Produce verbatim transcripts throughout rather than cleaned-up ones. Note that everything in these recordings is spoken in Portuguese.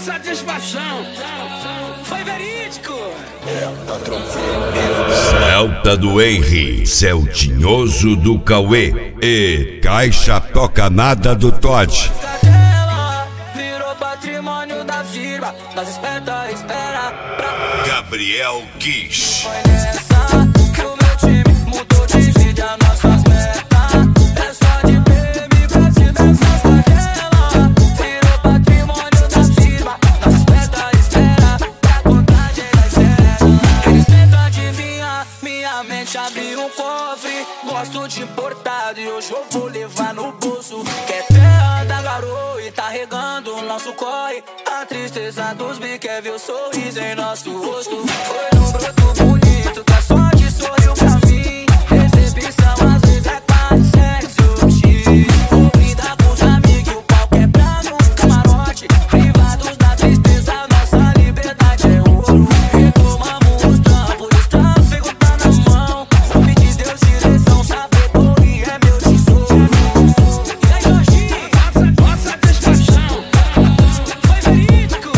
satisfação. Foi verídico. É, tá tranquilo. Celta do Henry, Celtinhoso do Cauê e Caixa Toca Nada do Todd. Virou patrimônio da firma, nós espera, espera pra... Gabriel Kish. Foi nessa que o meu time mudou de vida, nossas metas. É só de prêmio pra cima dessas cadelas. Virou patrimônio da firma, nós espera, espera pra contagem das cenas. Eles tentam adivinhar, minha mente abriu um cofre. Gosto de importado e hoje eu vou levar no bolso. Quer terra da garoa e tá regando o nosso corre. A tristeza dos bi quer ver o sorriso em nosso rosto. Foi num broto bonito que a sorte sorriu pra mim. Recepção às vezes é quase sexo X. Vou brindar com os amigos, o pau quebrar no camarote. Privados da tristeza, nossa liberdade é ouro. Retomamos os trampos, os tráfego tá na mão. Vou pedir Deus direção, sabedoria é meu tesouro. E aí, Jorginho, nossa satisfação. Foi verídico.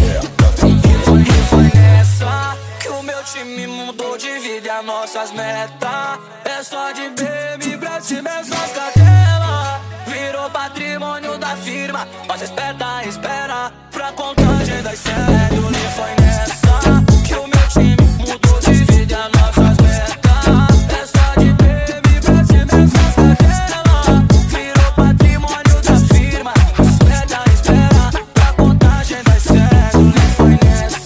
E foi nessa que o meu time mudou de vida e as nossas metas. É só de B M pra cima, essas cadelas. Virou patrimônio da firma, mas espera, espera pra contagem das cenas. E foi nessa que o meu time mudou de vida e as nossas metas. É só de B M pra cima, essas cadelas. Virou patrimônio da firma, mas espera, espera pra contagem das cenas. E foi nessa.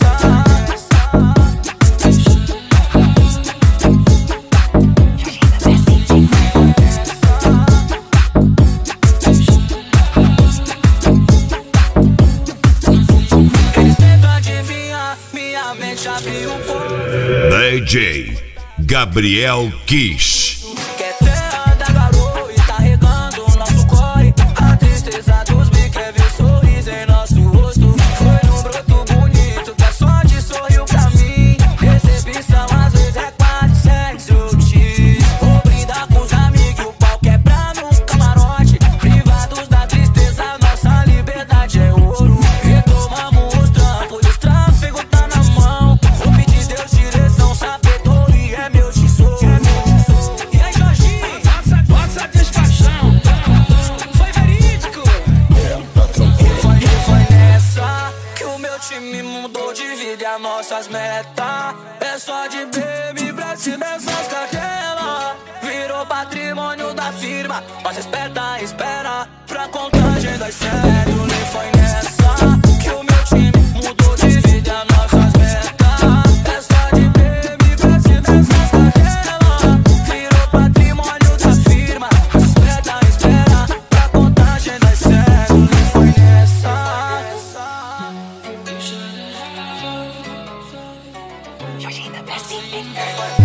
Eles tentam adivinhar, minha mente abriu um pouco. D J Gabriel Kish. Quer terra da garoa e tá regando o nosso corre. A tristeza dos bi quer ver o sorriso em nosso rosto. Foi num broto bonito que a sorte sorriu pra mim. Recepção às vezes é quase sexo X. Vou brindar com os amigos, o pau quebrar no camarote. Privados da tristeza, nossa liberdade é ouro. Retomamos os trampos, os tráfego tá na mão. Vou pedir Deus direção, sabedoria é meu tesouro. E aí, Jorginho, nossa satisfação. Foi verídico. É, tá tranquilo. E foi, e foi nessa que o meu time mudou de vida e as nossas metas. É só de B M pra cima dessas cadelas. Virou patrimônio da firma, mas espera, espera pra contagem das cenas. E foi nessa que o meu time mudou de vida e as nossas metas. É só de B M pra cima dessas cadelas. Virou patrimônio da firma, mas espera, espera pra contagem das cenas. E foi nessa. Jorginho, the best beat maker.